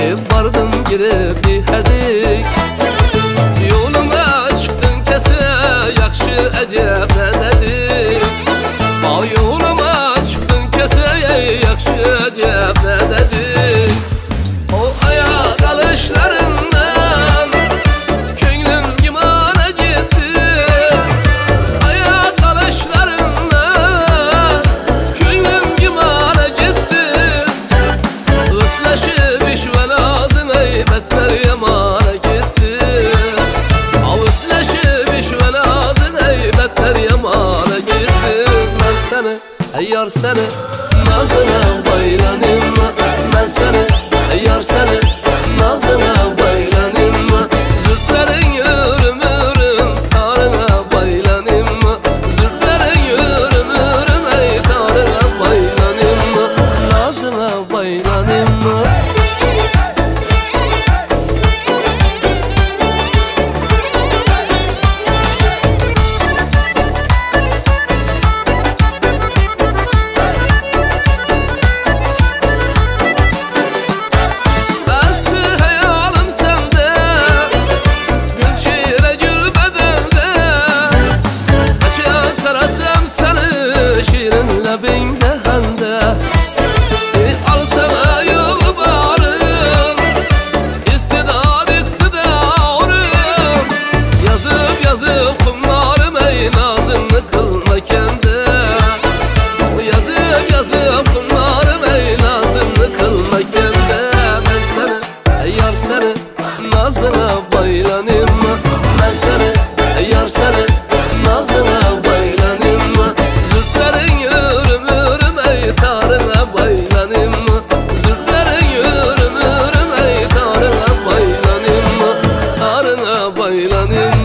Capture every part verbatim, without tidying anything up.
vardım girip yedik. Yoluma çıktın kese yakşı ecep ne dedik. Ay yoluma çıktın kese yakşı ecep ne dedik. O ayak alışlarından könlüm gimana gitti. Ayak alışlarından könlüm gimana gitti. Ötleşip iş ve lazım better yamana gitti. Ötleşip iş ve lazım better yamana gitti. Ben seni yar seni nazına baylanayım. Ben seni yar seni nazına baylanayım. Zülflerin yürüm yürüm tarına baylanayım. Zülflerin yürüm yürüm ey tarına baylanayım. Nazına baylanayım. Bin dehende e, al sana yılbarım istidad iktidarım. Yazıp yazıp kumlarım ey nazını kılma kendi. Yazıp yazıp kumlarım ey nazını kılma kendi. Ben seni yar seni nazına baylanayım. Ben seni yar seni nazına baylanayım. Zülflerin yürüm yürüm ey tarına baylanayım. Zülflerin yürüm yürüm ey tarına baylanayım. Tarına baylanayım.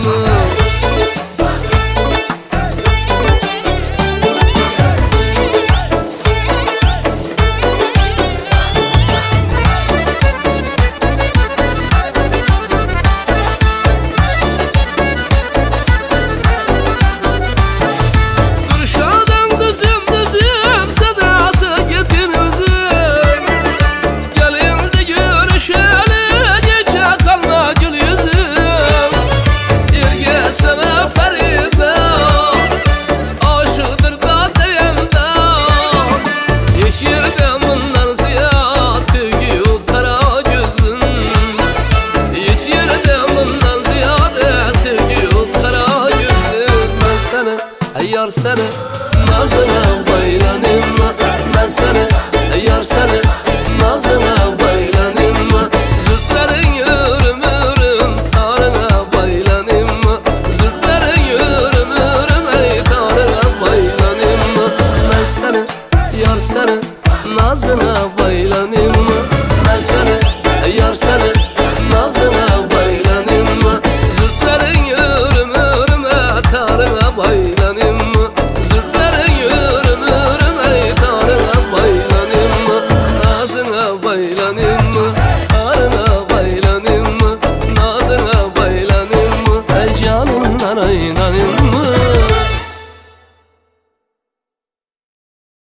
Yar seni nazına baylanayım. Ben seni yar seni nazına baylanayım. Zülflerin yürüm yürüm tarına baylanayım. Zülflerin yürüm yürüm ey tarına baylanayım. Ben seni yar seni nazına baylanayım. Ben seni yar seni nazına baylanayım. Zülflerin yürüm yürüm ey tarına baylanayım. Zülflerin yürüm yürüm ey tarına baylanayım. Nazına baylanayım. Tarına baylanayım. Nazına baylanayım. Ey canım nanay nanay.